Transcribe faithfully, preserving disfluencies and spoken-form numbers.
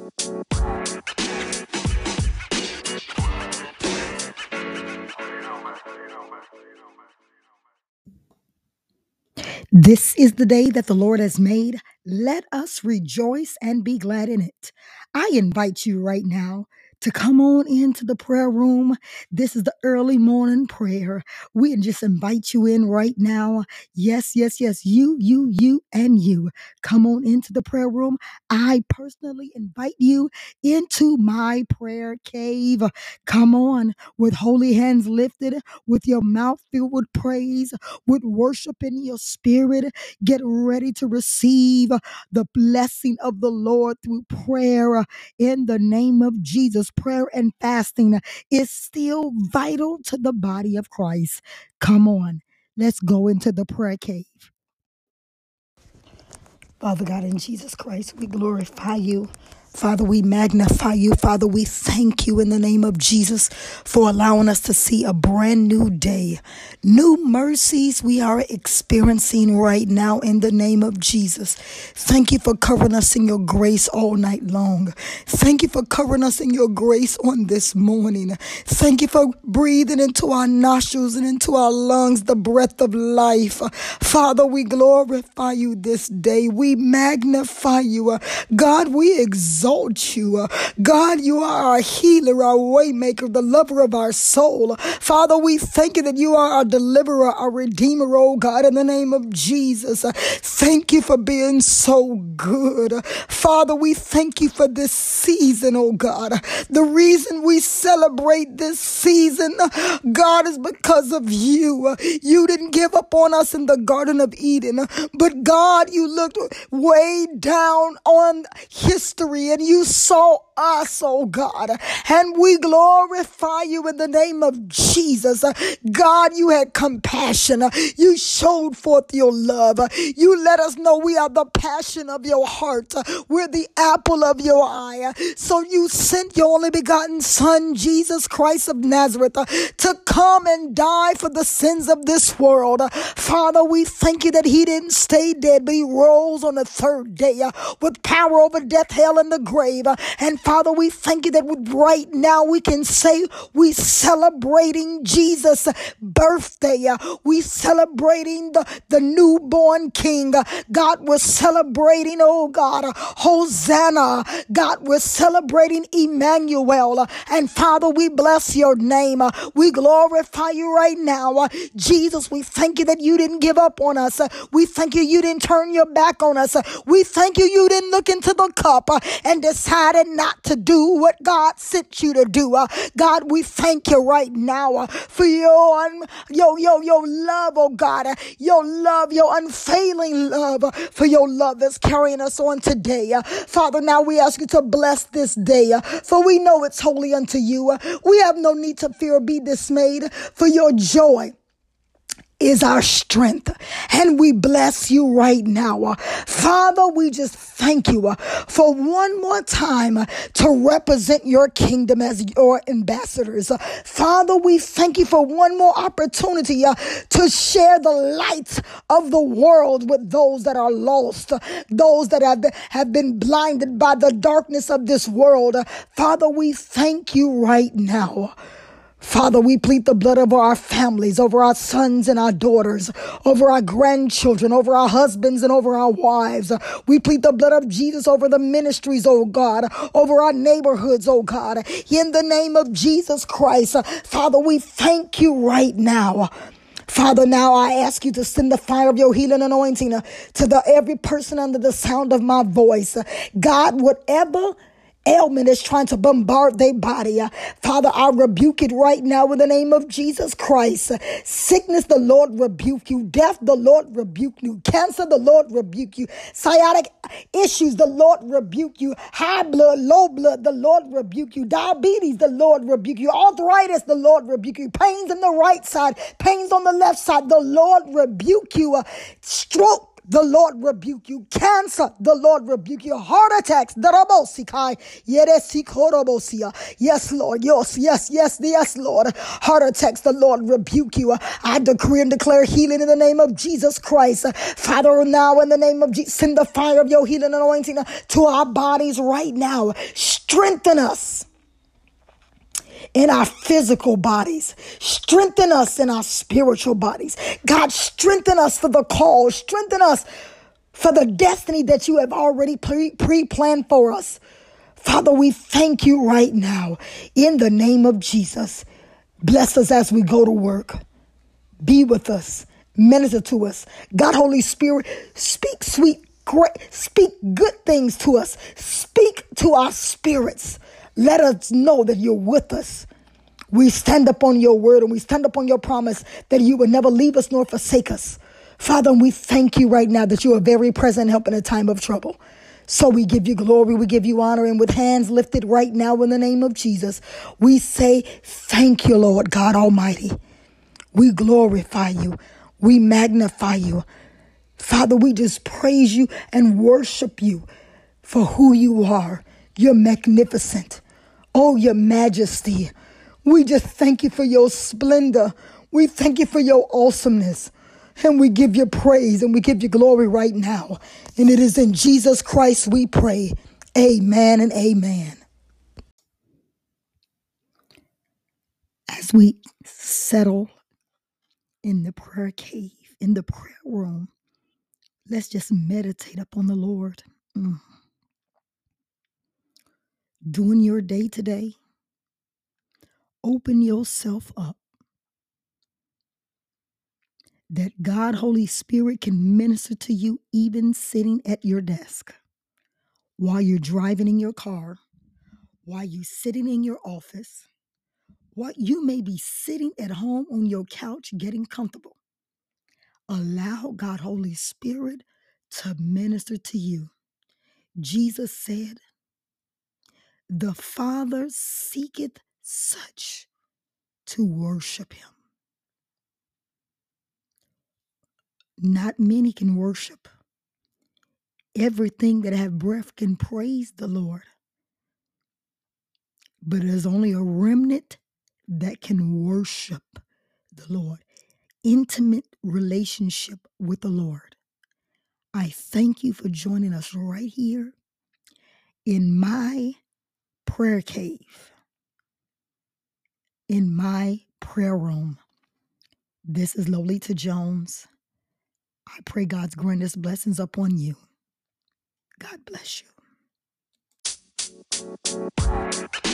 This is the day that the Lord has made. Let us rejoice and be glad in it. I invite you right now to come on into the prayer room. This is the early morning prayer. We just invite you in right now. Yes, yes, yes. You, you, you, and you. Come on into the prayer room. I personally invite you into my prayer cave. Come on with holy hands lifted, with your mouth filled with praise, with worship in your spirit. Get ready to receive the blessing of the Lord through prayer in the name of Jesus. Prayer and fasting is still vital to the body of Christ. Come on, let's go into the prayer cave. Father God, in Jesus Christ, we glorify you. Father, we magnify you. Father, we thank you in the name of Jesus for allowing us to see a brand new day. New mercies we are experiencing right now in the name of Jesus. Thank you for covering us in your grace all night long. Thank you for covering us in your grace on this morning. Thank you for breathing into our nostrils and into our lungs the breath of life. Father, we glorify you this day. We magnify you. God, we exalt you. Uh, God, you are our healer, our way maker, the lover of our soul. Father, we thank you that you are our deliverer, our redeemer, oh God, in the name of Jesus. Uh, thank you for being so good. Uh, Father, we thank you for this season, oh God. The reason we celebrate this season, uh, God, is because of you. Uh, you didn't give up on us in the Garden of Eden, uh, but God, you looked way down on history and you saw us, oh God, and we glorify you in the name of Jesus. God, you had compassion. You showed forth your love. You let us know we are the passion of your heart. We're the apple of your eye. So you sent your only begotten Son, Jesus Christ of Nazareth, to come and die for the sins of this world. Father, we thank you that he didn't stay dead, but he rose on the third day with power over death, hell, and the grave. And Father, we thank you that right now we can say we celebrating Jesus' birthday. We celebrating the, the newborn King. God, we're celebrating, oh God, Hosanna. God, we're celebrating Emmanuel. And Father, we bless your name. We glorify you right now. Jesus, we thank you that you didn't give up on us. We thank you you didn't turn your back on us. We thank you you didn't look into the cup and decided not to do what God sent you to do. Uh, God, we thank you right now uh, for your, un- your, your, your love, oh God, uh, your love, your unfailing love, uh, for your love that's carrying us on today. Uh, Father, now we ask you to bless this day, uh, for we know it's holy unto you. Uh, we have no need to fear or be dismayed, for your joy is our strength, and we bless you right now. Uh, Father, we just thank you uh, for one more time uh, to represent your kingdom as your ambassadors. Uh, Father, we thank you for one more opportunity uh, to share the light of the world with those that are lost, uh, those that have, have been blinded by the darkness of this world. Uh, Father, we thank you right now. Father, we plead the blood over our families, over our sons and our daughters, over our grandchildren, over our husbands and over our wives. We plead the blood of Jesus over the ministries, oh God, over our neighborhoods, oh God. In the name of Jesus Christ, Father, we thank you right now. Father, now I ask you to send the fire of your healing anointing to the every person under the sound of my voice. God, whatever ailment is trying to bombard their body, Uh, Father, I rebuke it right now in the name of Jesus Christ. Uh, sickness, the Lord rebuke you. Death, the Lord rebuke you. Cancer, the Lord rebuke you. Sciatic issues, the Lord rebuke you. High blood, low blood, the Lord rebuke you. Diabetes, the Lord rebuke you. Arthritis, the Lord rebuke you. Pains on the right side, pains on the left side, the Lord rebuke you. Uh, stroke, the Lord rebuke you. Cancer, the Lord rebuke you. Heart attacks, darabosikai, yeresikorobosia. Yes, Lord. Yes, yes, yes, yes, Lord. Heart attacks, the Lord rebuke you. I decree and declare healing in the name of Jesus Christ. Father, now in the name of Jesus, send the fire of your healing anointing to our bodies right now. Strengthen us in our physical bodies. Strengthen us in our spiritual bodies. God, strengthen us for the call. Strengthen us for the destiny that you have already pre- pre-planned for us. Father, we thank you right now in the name of Jesus. Bless us as we go to work. Be with us. Minister to us. God, Holy Spirit, speak sweet, great, speak good things to us. Speak to our spirits. Let us know that you're with us. We stand upon your word and we stand upon your promise that you will never leave us nor forsake us. Father, we thank you right now that you are very present help in a time of trouble. So we give you glory, we give you honor, and with hands lifted right now in the name of Jesus, we say thank you, Lord God Almighty. We glorify you. We magnify you. Father, we just praise you and worship you for who you are. You're magnificent. Oh, your majesty. We just thank you for your splendor. We thank you for your awesomeness. And we give you praise and we give you glory right now. And it is in Jesus Christ we pray. Amen and amen. As we settle in the prayer cave, in the prayer room, let's just meditate upon the Lord. Mm. Doing your day today, open yourself up that God, Holy Spirit, can minister to you even sitting at your desk, while you're driving in your car, while you're sitting in your office, while you may be sitting at home on your couch getting comfortable. Allow God, Holy Spirit, to minister to you. Jesus said, "The Father seeketh such to worship him." Not many can worship. Everything that have breath can praise the Lord. But there's only a remnant that can worship the Lord. Intimate relationship with the Lord. I thank you for joining us right here in my prayer cave, in my prayer room. This is Lolita Jones. I pray God's grandest blessings upon you. God bless you.